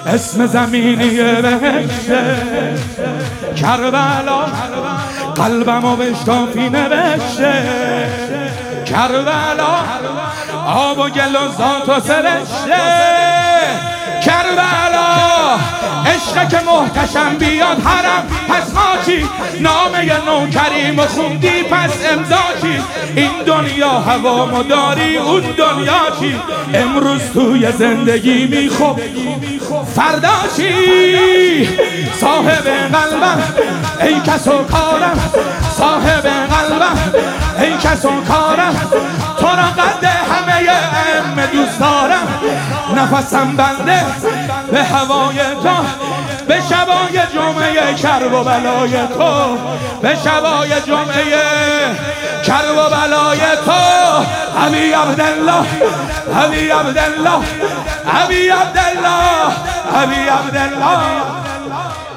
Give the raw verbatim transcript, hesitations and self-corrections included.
اسم زمینی بهشته. کربلا قلبمو بشتافی نوشته. کربلا آب و گل و ذات و سرشته. کربلا عشق که محتشم بیاد حرم پس ما چی؟ نامه نوکریم و خوندی پس امضا چی؟ این دنیا هوا مداری اون دنیا چی؟ امروز توی زندگی میخوب فردا چی؟ صاحب قلبم ای کس و کارم، صاحب قلبم ای کس و کارم، تو را قد همه ام دوست دارم. نفسم بنده به هوای تو، به شبای جمعه کرب و بلای تو، به شبای جمعه کرب و بلای تو. علی عبدالله علی عبدالله علی عبدالله علی عبدالله.